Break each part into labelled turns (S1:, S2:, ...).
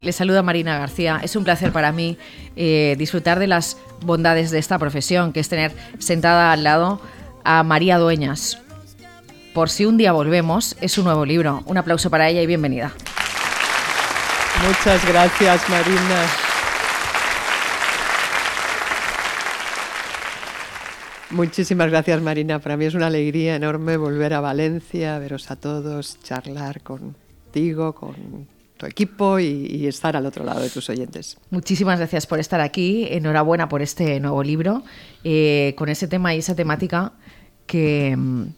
S1: Les saluda Marina García. Es un placer para mí disfrutar de las bondades de esta profesión, que es tener sentada al lado a María Dueñas. Por si un día volvemos, es un nuevo libro. Un aplauso para ella y bienvenida.
S2: Muchas gracias, Marina. Muchísimas gracias, Marina. Para mí es una alegría enorme volver a Valencia, veros a todos, charlar contigo, con tu equipo y estar al otro lado de tus oyentes.
S1: Muchísimas gracias por estar aquí. Enhorabuena por este nuevo libro, con ese tema y esa temática que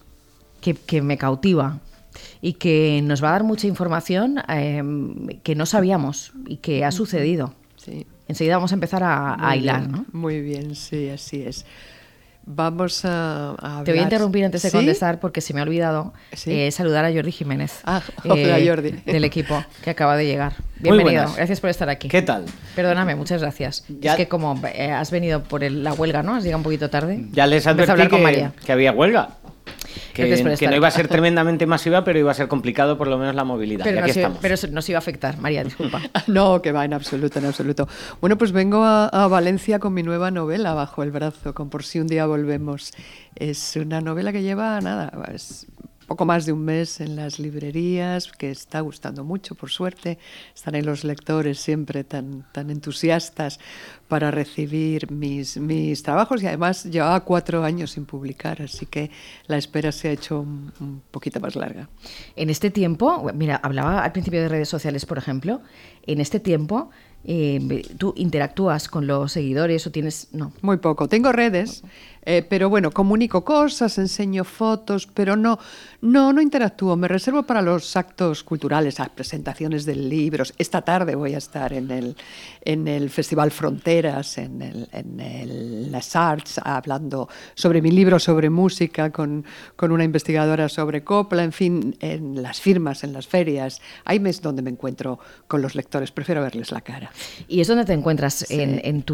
S1: me cautiva y que nos va a dar mucha información que no sabíamos y que ha sucedido.
S2: Sí.
S1: Enseguida vamos a empezar a hilar, ¿no?
S2: Muy bien, sí, así es. Vamos a hablar...
S1: Te voy a interrumpir antes de
S2: ¿Sí?
S1: contestar porque se me ha olvidado saludar a Jordi Jiménez.
S2: Hola, Jordi.
S1: Del equipo que acaba de llegar. Bienvenido, gracias por estar aquí.
S3: ¿Qué tal?
S1: Perdóname, muchas gracias. Es que como has venido por la huelga, ¿no? Has llegado un poquito tarde.
S3: Ya les advertí que había huelga. Que no iba a ser tremendamente masiva, pero iba a ser complicado por lo menos la movilidad.
S1: Pero nos iba a afectar, María, disculpa.
S2: No, que va, en absoluto, en absoluto. Bueno, pues vengo a Valencia con mi nueva novela bajo el brazo, con Por si un día volvemos. Es una novela que lleva, poco más de un mes en las librerías, que está gustando mucho, por suerte. Están ahí los lectores siempre tan entusiastas para recibir mis trabajos, y además llevaba 4 años sin publicar, así que la espera se ha hecho un poquito más larga.
S1: En este tiempo, mira, hablaba al principio de redes sociales, por ejemplo, en este tiempo... ¿tú interactúas con los seguidores o tienes...? No.
S2: Muy poco. Tengo redes, pero bueno, comunico cosas, enseño fotos, pero no interactúo. Me reservo para los actos culturales, las presentaciones de libros. Esta tarde voy a estar en el Festival Fronteras, en Les Arts, hablando sobre mi libro sobre música con una investigadora sobre copla, en fin, en las firmas, en las ferias. Ahí es donde me encuentro con los lectores. Prefiero verles la cara.
S1: ¿Y es donde te encuentras en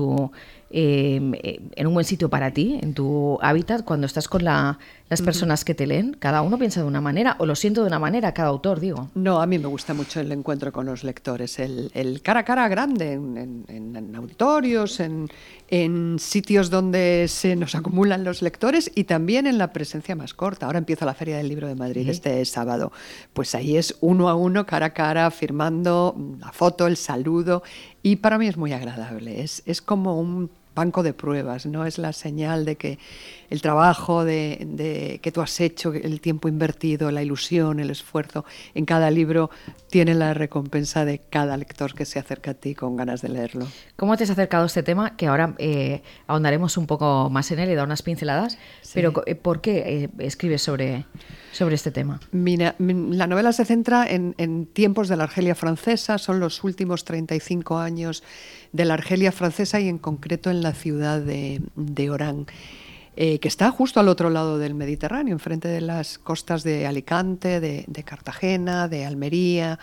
S1: un buen sitio para ti, en tu hábitat, cuando estás con las personas que te leen? ¿Cada uno piensa de una manera o lo siento de una manera, cada autor, digo?
S2: No, a mí me gusta mucho el encuentro con los lectores, el cara a cara grande, en auditorios, en sitios donde se nos acumulan los lectores, y también en la presencia más corta. Ahora empieza la Feria del Libro de Madrid este sábado. Pues ahí es uno a uno, cara a cara, firmando la foto, el saludo, y para mí es muy agradable. Es como un banco de pruebas, ¿no? Es la señal de que el trabajo que tú has hecho, el tiempo invertido, la ilusión, el esfuerzo en cada libro tiene la recompensa de cada lector que se acerca a ti con ganas de leerlo.
S1: ¿Cómo te has acercado a este tema? Que ahora ahondaremos un poco más en él y dar unas pinceladas. Sí. Pero ¿por qué escribes sobre este tema?
S2: Mira, la novela se centra en tiempos de la Argelia francesa. Son los últimos 35 años de la Argelia francesa, y en concreto en la ciudad de Orán, que está justo al otro lado del Mediterráneo, enfrente de las costas de Alicante, de Cartagena, de Almería.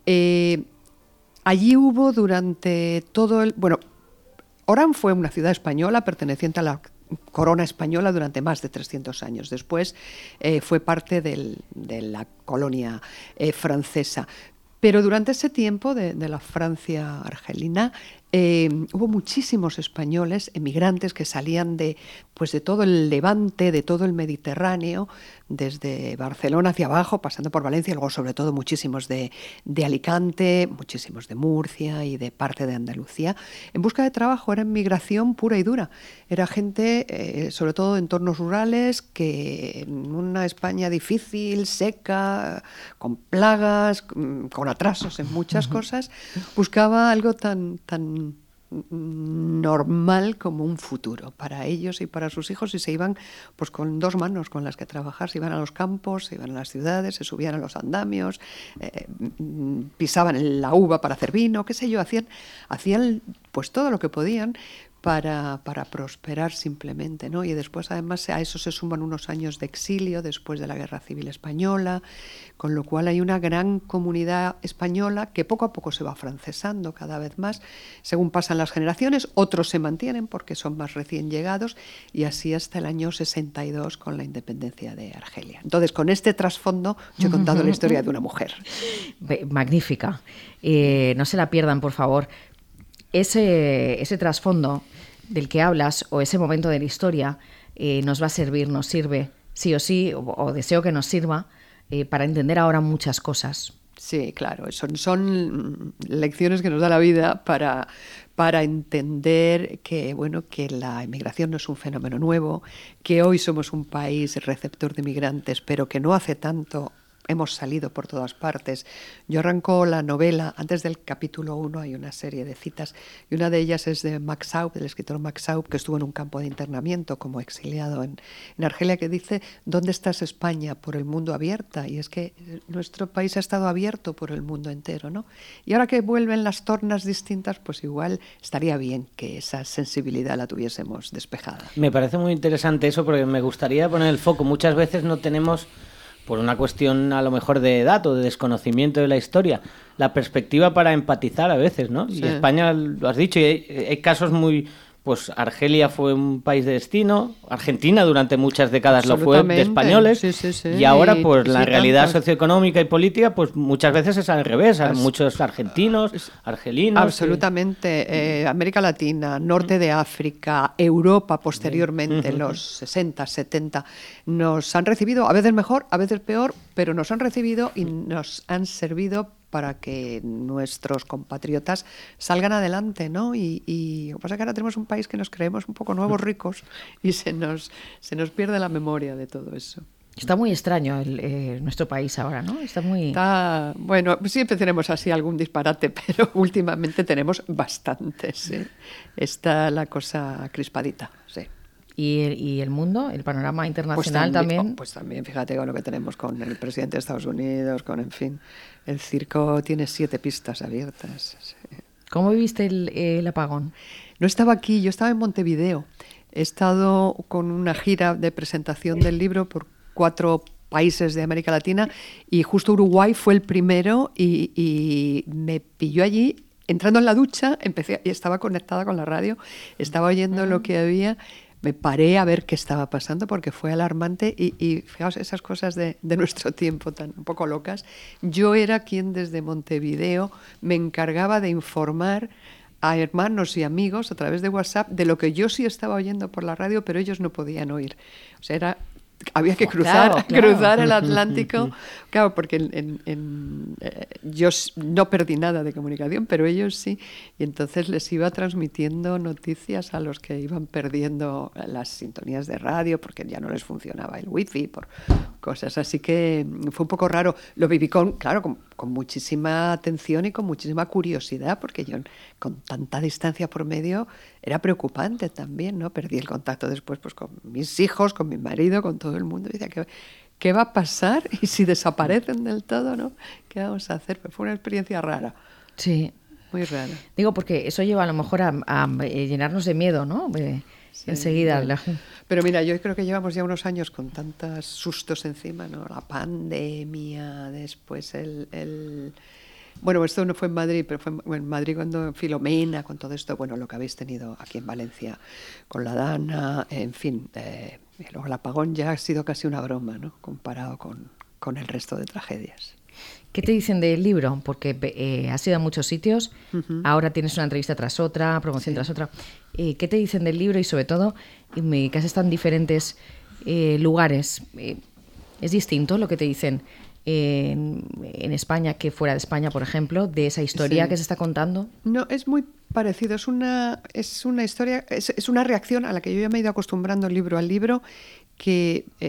S2: Allí hubo durante todo Orán fue una ciudad española perteneciente a la corona española durante más de 300 años. Después fue parte de la colonia francesa. Pero durante ese tiempo de la Francia argelina hubo muchísimos españoles, emigrantes, que salían de todo el Levante, de todo el Mediterráneo, desde Barcelona hacia abajo, pasando por Valencia, y luego sobre todo muchísimos de Alicante, muchísimos de Murcia y de parte de Andalucía, en busca de trabajo. Era migración pura y dura. Era gente, sobre todo de entornos rurales, que en una España difícil, seca, con plagas, con atrasos en muchas cosas, buscaba algo tan normal como un futuro para ellos y para sus hijos, y se iban pues con 2 manos con las que trabajar. Se iban a los campos, se iban a las ciudades, se subían a los andamios, pisaban la uva para hacer vino, qué sé yo, hacían pues todo lo que podían, para prosperar simplemente, ¿no? Y después, además, a eso se suman unos años de exilio después de la Guerra Civil Española, con lo cual hay una gran comunidad española que poco a poco se va francesando cada vez más, según pasan las generaciones. Otros se mantienen porque son más recién llegados, y así hasta el año 62 con la independencia de Argelia. Entonces, con este trasfondo, yo he contado la historia de una mujer.
S1: Magnífica. No se la pierdan, por favor. Ese trasfondo del que hablas, o ese momento de la historia, nos va a servir, nos sirve sí o sí, o deseo que nos sirva para entender ahora muchas cosas.
S2: Sí, claro, son lecciones que nos da la vida para entender que, bueno, que la inmigración no es un fenómeno nuevo, que hoy somos un país receptor de migrantes, pero que no hace tanto hemos salido por todas partes. Yo arranco la novela, antes del capítulo 1 hay una serie de citas, y una de ellas es de Max Aub, del escritor Max Aub, que estuvo en un campo de internamiento como exiliado en Argelia, que dice: ¿dónde estás, España? Por el mundo abierta. Y es que nuestro país ha estado abierto por el mundo entero, ¿no? Y ahora que vuelven las tornas distintas, pues igual estaría bien que esa sensibilidad la tuviésemos despejada.
S3: Me parece muy interesante eso, porque me gustaría poner el foco. Muchas veces no tenemos, por una cuestión a lo mejor de edad o de desconocimiento de la historia, la perspectiva para empatizar a veces, ¿no? Sí. Y España, lo has dicho, y hay casos muy... Pues Argelia fue un país de destino, Argentina durante muchas décadas lo fue, de españoles, sí. Y ahora pues la realidad socioeconómica y política pues muchas veces es al revés, hay muchos argentinos, argelinos...
S2: Absolutamente, América Latina, norte de África, Europa posteriormente, los 60, 70, nos han recibido, a veces mejor, a veces peor, pero nos han recibido y nos han servido para que nuestros compatriotas salgan adelante, ¿no? Y lo que pasa es que ahora tenemos un país que nos creemos un poco nuevos ricos y se nos pierde la memoria de todo eso.
S1: Está muy extraño nuestro país ahora, ¿no?
S2: Bueno, siempre tenemos así algún disparate, pero últimamente tenemos bastantes, ¿sí? Está la cosa crispadita, sí.
S1: ¿Y el mundo, el panorama internacional también?
S2: Pues también, fíjate con lo que tenemos con el presidente de Estados Unidos, en fin, el circo tiene 7 pistas abiertas. Sí.
S1: ¿Cómo viviste el apagón?
S2: No estaba aquí, yo estaba en Montevideo. He estado con una gira de presentación del libro por 4 países de América Latina y justo Uruguay fue el primero y me pilló allí. Entrando en la ducha, estaba conectada con la radio, estaba oyendo lo que había. Me paré a ver qué estaba pasando porque fue alarmante y fijaos esas cosas de nuestro tiempo tan un poco locas. Yo era quien desde Montevideo me encargaba de informar a hermanos y amigos a través de WhatsApp de lo que yo sí estaba oyendo por la radio, pero ellos no podían oír. O sea, había que cruzar el Atlántico, claro, porque yo no perdí nada de comunicación, pero ellos sí, y entonces les iba transmitiendo noticias a los que iban perdiendo las sintonías de radio porque ya no les funcionaba el wifi, por cosas, así que fue un poco raro. Lo viví con muchísima atención y con muchísima curiosidad, porque yo con tanta distancia por medio era preocupante también, ¿no? Perdí el contacto después pues con mis hijos, con mi marido, con todo el mundo. Y decía, ¿qué va a pasar? Y si desaparecen del todo, ¿no? ¿Qué vamos a hacer? Pues fue una experiencia rara.
S1: Sí.
S2: Muy rara.
S1: Digo, porque eso lleva a lo mejor a llenarnos de miedo, ¿no? Sí, enseguida.
S2: Bueno. Pero mira, yo creo que llevamos ya unos años con tantos sustos encima, ¿no? La pandemia, después Bueno, esto no fue en Madrid, pero fue en Madrid cuando Filomena, con todo esto, bueno, lo que habéis tenido aquí en Valencia con la Dana, en fin, luego el apagón ya ha sido casi una broma, ¿no? Comparado con el resto de tragedias.
S1: ¿Qué te dicen del libro? Porque has ido a muchos sitios, ahora tienes una entrevista tras otra, promoción tras otra. ¿Qué te dicen del libro y sobre todo que has estado en diferentes lugares? ¿Es distinto lo que te dicen en España que fuera de España, por ejemplo, de esa historia que se está contando?
S2: No, es muy parecido. Es una historia, es una reacción a la que yo ya me he ido acostumbrando libro al libro, que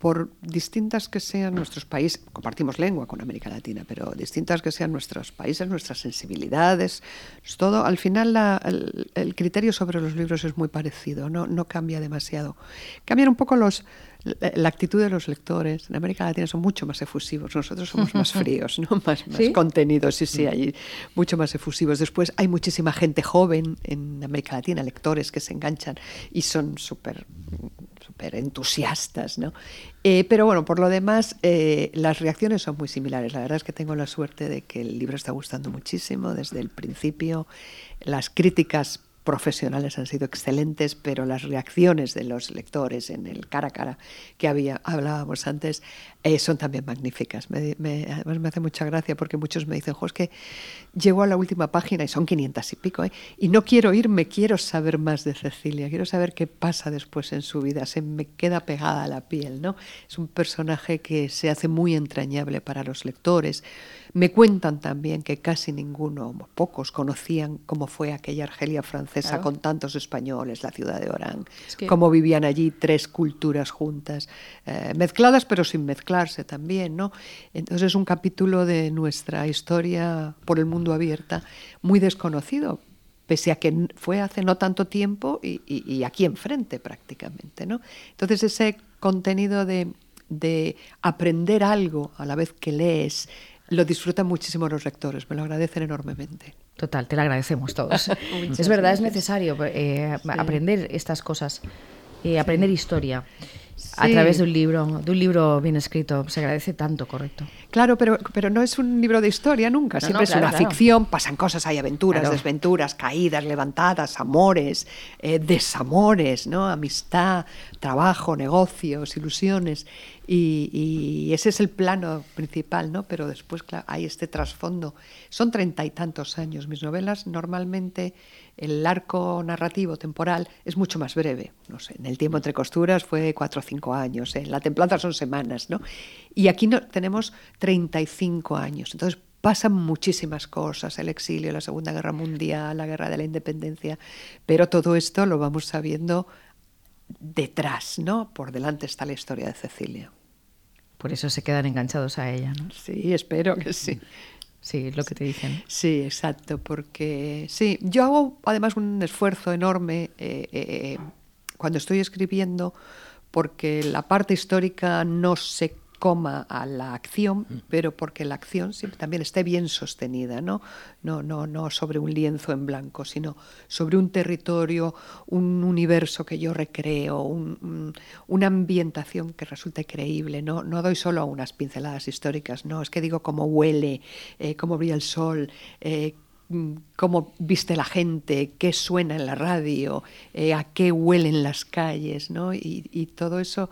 S2: por distintas que sean nuestros países, compartimos lengua con América Latina, pero distintas que sean nuestros países, nuestras sensibilidades, todo, al final el criterio sobre los libros es muy parecido, no cambia demasiado. Cambian un poco la actitud de los lectores. En América Latina son mucho más efusivos, nosotros somos más fríos, ¿no? más
S1: ¿Sí?
S2: contenidos, sí, allí mucho más efusivos. Después hay muchísima gente joven en América Latina, lectores que se enganchan y son súper entusiastas, ¿no? Pero bueno, por lo demás, las reacciones son muy similares. La verdad es que tengo la suerte de que el libro está gustando muchísimo desde el principio. Las críticas profesionales han sido excelentes, pero las reacciones de los lectores en el cara a cara que hablábamos antes son también magníficas. Además me hace mucha gracia porque muchos me dicen, es que llego a la última página y son 500 y pico, y no quiero irme, quiero saber más de Cecilia, quiero saber qué pasa después en su vida, se me queda pegada a la piel, ¿no? Es un personaje que se hace muy entrañable para los lectores. Me cuentan también que casi ninguno, pocos, conocían cómo fue aquella Argelia francesa con tantos españoles, la ciudad de Orán, cómo vivían allí 3 culturas juntas, mezcladas pero sin mezclarse también, ¿no? Entonces es un capítulo de nuestra historia por el mundo abierta muy desconocido, pese a que fue hace no tanto tiempo y aquí enfrente prácticamente, ¿no? Entonces ese contenido de aprender algo a la vez que lees, lo disfrutan muchísimo los lectores, me lo agradecen enormemente.
S1: Total, te lo agradecemos todos. Es verdad, es necesario aprender estas cosas, aprender historia. A través de un libro bien escrito. Se agradece tanto, correcto.
S2: Claro, pero no es un libro de historia nunca. Siempre es una ficción, pasan cosas, hay aventuras, desventuras, caídas, levantadas, amores, desamores, ¿no? Amistad, trabajo, negocios, ilusiones. Y ese es el plano principal, ¿no? Pero después, claro, hay este trasfondo. Son 30 y tantos años. Mis novelas normalmente el arco narrativo temporal es mucho más breve. No sé, en El tiempo entre costuras fue 4 o 5 años, en La templanza son semanas, ¿no? Y aquí tenemos 35 años. Entonces pasan muchísimas cosas, el exilio, la Segunda Guerra Mundial, la Guerra de la Independencia, pero todo esto lo vamos sabiendo detrás, ¿no? Por delante está la historia de Cecilia.
S1: Por eso se quedan enganchados a ella, ¿no?
S2: Sí, espero que sí.
S1: Sí, es lo que te dicen.
S2: Sí, exacto, porque sí, yo hago además un esfuerzo enorme cuando estoy escribiendo porque la parte histórica no se coma a la acción, pero porque la acción siempre también esté bien sostenida, ¿no? No sobre un lienzo en blanco, sino sobre un territorio, un universo que yo recreo, una ambientación que resulte creíble. No doy solo a unas pinceladas históricas, no, es que digo cómo huele, cómo brilla el sol, cómo viste la gente, qué suena en la radio, a qué huelen las calles, ¿no? Y todo eso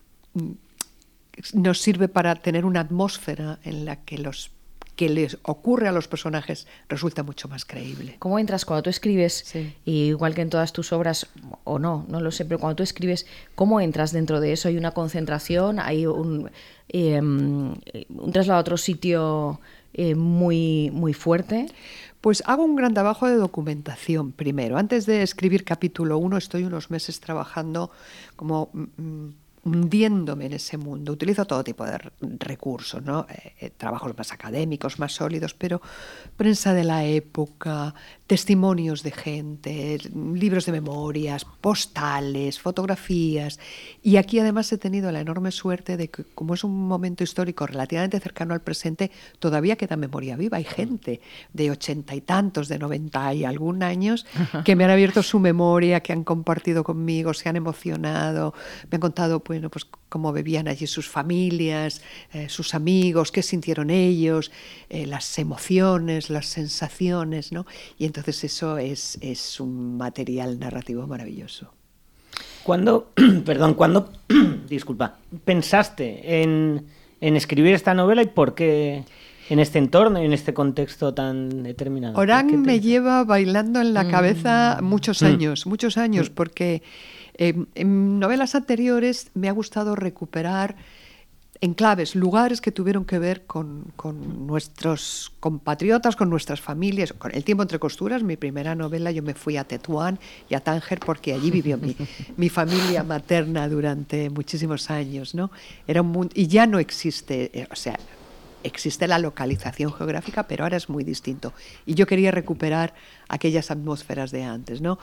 S2: nos sirve para tener una atmósfera en la que que les ocurre a los personajes resulta mucho más creíble.
S1: ¿Cómo entras cuando tú escribes? Sí. Igual que en todas tus obras, o no lo sé, pero cuando tú escribes, ¿cómo entras dentro de eso? ¿Hay una concentración? ¿Hay un traslado a otro sitio muy, muy fuerte?
S2: Pues hago un gran trabajo de documentación primero. Antes de escribir capítulo 1 estoy unos meses trabajando como hundiéndome en ese mundo. Utilizo todo tipo de recursos, ¿no? Trabajos más académicos, más sólidos, pero prensa de la época, testimonios de gente, libros de memorias, postales, fotografías. Y aquí además he tenido la enorme suerte de que, como es un momento histórico relativamente cercano al presente, todavía queda memoria viva. Hay gente de 80 y tantos, de 90 y algún años, que me han abierto su memoria, que han compartido conmigo, se han emocionado, me han contado bueno, pues cómo bebían allí sus familias, sus amigos, qué sintieron ellos, las emociones, las sensaciones, ¿no? Y entonces eso es un material narrativo maravilloso.
S3: ¿Cuándo disculpa, pensaste en escribir esta novela y por qué en este entorno y en este contexto tan determinado?
S2: Orán me lleva bailando en la cabeza muchos años, porque en novelas anteriores me ha gustado recuperar enclaves, lugares que tuvieron que ver con nuestros compatriotas, con nuestras familias, con El tiempo entre costuras, mi primera novela. Yo me fui a Tetuán y a Tánger porque allí vivió mi familia materna durante muchísimos años, ¿no? Era un mundo, y ya no existe, o sea, existe la localización geográfica, pero ahora es muy distinto. Y yo quería recuperar aquellas atmósferas de antes, ¿no?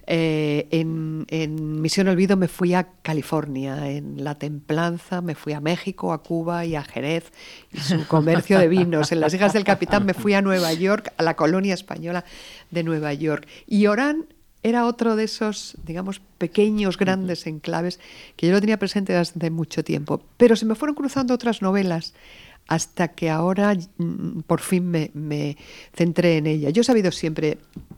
S2: En Misión Olvido me fui a California, en La Templanza me fui a México, a Cuba y a Jerez, y su comercio de vinos. En Las hijas del capitán me fui a Nueva York, a la colonia española de Nueva York. Y Orán era otro de esos, digamos, pequeños, grandes enclaves que yo lo tenía presente desde hace mucho tiempo. Pero se me fueron cruzando otras novelas hasta que ahora por fin me centré en ella. Yo he sabido siempre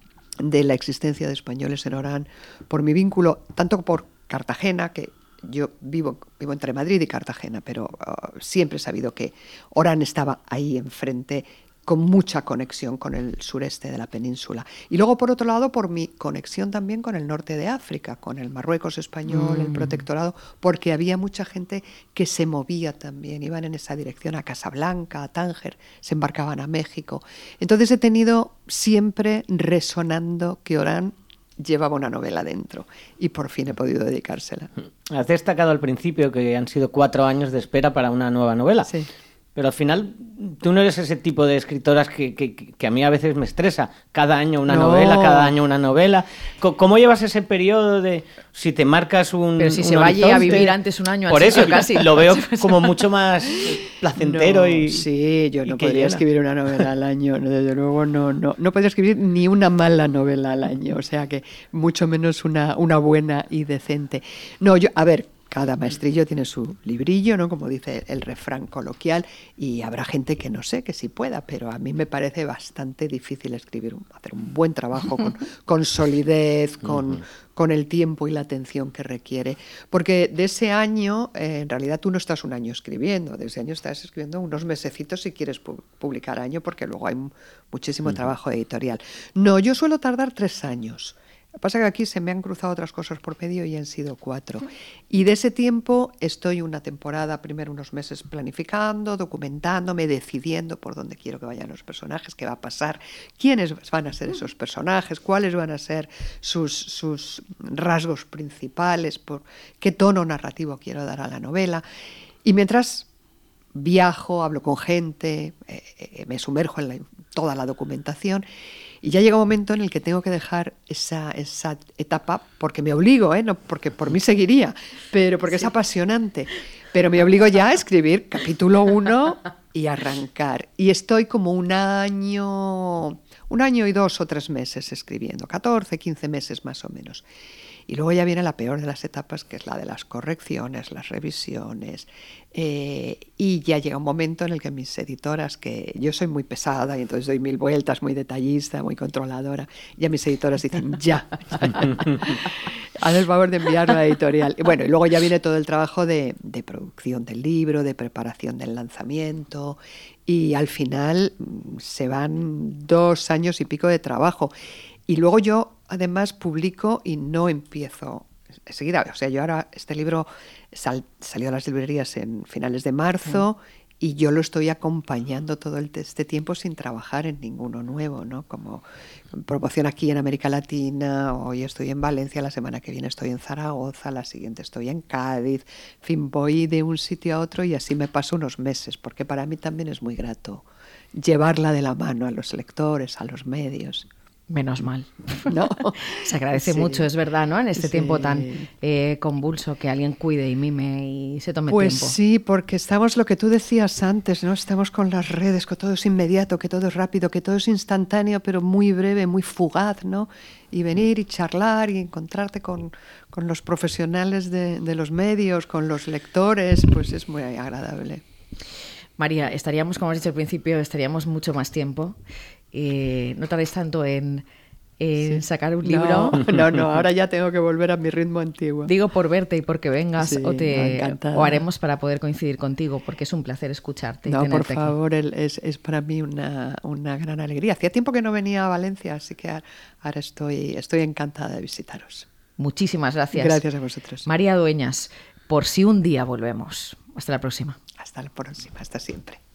S2: de la existencia de españoles en Orán por mi vínculo, tanto por Cartagena, que yo vivo entre Madrid y Cartagena, pero siempre he sabido que Orán estaba ahí enfrente, con mucha conexión con el sureste de la península. Y luego, por otro lado, por mi conexión también con el norte de África, con el Marruecos español, el protectorado, porque había mucha gente que se movía también, iban en esa dirección a Casablanca, a Tánger, se embarcaban a México. Entonces he tenido siempre resonando que Orán llevaba una novela dentro y por fin he podido dedicársela.
S3: Has destacado al principio que han sido 4 años de espera para una nueva novela.
S2: Sí.
S3: Pero al final, tú no eres ese tipo de escritoras que a mí a veces me estresa. Cada año una novela, cada año una novela. ¿Cómo llevas ese periodo de si te marcas un
S1: Pero si
S3: un
S1: se vaya a
S3: horizonte?
S1: vivir antes un año.
S3: Por eso
S1: casi.
S3: lo veo como mucho más placentero
S2: No,
S3: y
S2: sí, yo
S3: y
S2: no
S3: que
S2: podría
S3: llena.
S2: escribir una novela al año, no, desde luego no podría escribir ni una mala novela al año, o sea que mucho menos una buena y decente. No, a ver, cada maestrillo tiene su librillo, ¿no? Como dice el refrán coloquial, y habrá gente que no sé, que sí pueda, pero a mí me parece bastante difícil hacer un buen trabajo con solidez, con el tiempo y la atención que requiere. Porque de ese año, en realidad tú no estás un año escribiendo, de ese año estás escribiendo unos mesecitos si quieres publicar año, porque luego hay muchísimo trabajo editorial. No, yo suelo tardar 3 años. Lo que pasa es que aquí se me han cruzado otras cosas por medio y han sido 4. Y de ese tiempo estoy una temporada, primero unos meses planificando, documentándome, decidiendo por dónde quiero que vayan los personajes, qué va a pasar, quiénes van a ser esos personajes, cuáles van a ser sus rasgos principales, qué tono narrativo quiero dar a la novela. Y mientras viajo, hablo con gente, me sumerjo en toda la documentación. Y ya llega un momento en el que tengo que dejar esa etapa, porque me obligo, no porque por mí seguiría, pero porque es apasionante. Pero me obligo ya a escribir capítulo 1 y arrancar. Y estoy como un año y 2 o 3 meses escribiendo, 14, 15 meses más o menos. Y luego ya viene la peor de las etapas, que es la de las correcciones, las revisiones. Y ya llega un momento en el que mis editoras, que yo soy muy pesada y entonces doy 1000 vueltas, muy detallista, muy controladora, ya mis editoras dicen, ya. Haz el favor de enviarlo a la editorial. Y bueno, y luego ya viene todo el trabajo de producción del libro, de preparación del lanzamiento, y al final se van 2 años y pico de trabajo. Y luego yo, además, publico y no empiezo enseguida. O sea, yo ahora, este libro salió a las librerías en finales de marzo y yo lo estoy acompañando todo este tiempo sin trabajar en ninguno nuevo, ¿no? Como promoción aquí en América Latina, hoy estoy en Valencia, la semana que viene estoy en Zaragoza, la siguiente estoy en Cádiz. En fin, voy de un sitio a otro y así me paso unos meses, porque para mí también es muy grato llevarla de la mano a los lectores, a los medios.
S1: Menos mal.
S2: ¿No?
S1: Se agradece mucho, es verdad, ¿no? En este tiempo tan convulso, que alguien cuide y mime y se tome
S2: pues
S1: tiempo.
S2: Pues sí, porque estamos, lo que tú decías antes, ¿no? Estamos con las redes, que todo es inmediato, que todo es rápido, que todo es instantáneo, pero muy breve, muy fugaz, ¿no? Y venir y charlar y encontrarte con los profesionales de los medios, con los lectores, pues es muy agradable.
S1: María, estaríamos, como has dicho al principio, estaríamos mucho más tiempo. No tardéis tanto en sacar un libro.
S2: No, ahora ya tengo que volver a mi ritmo antiguo.
S1: Digo por verte y porque vengas,
S2: sí,
S1: o haremos para poder coincidir contigo, porque es un placer escucharte.
S2: No,
S1: y
S2: por
S1: tenerte
S2: favor,
S1: aquí.
S2: Es para mí una gran alegría. Hacía tiempo que no venía a Valencia, así que ahora estoy encantada de visitaros.
S1: Muchísimas gracias.
S2: Gracias a vosotros.
S1: María Dueñas, por si un día volvemos. Hasta la próxima.
S2: Hasta la próxima, hasta siempre.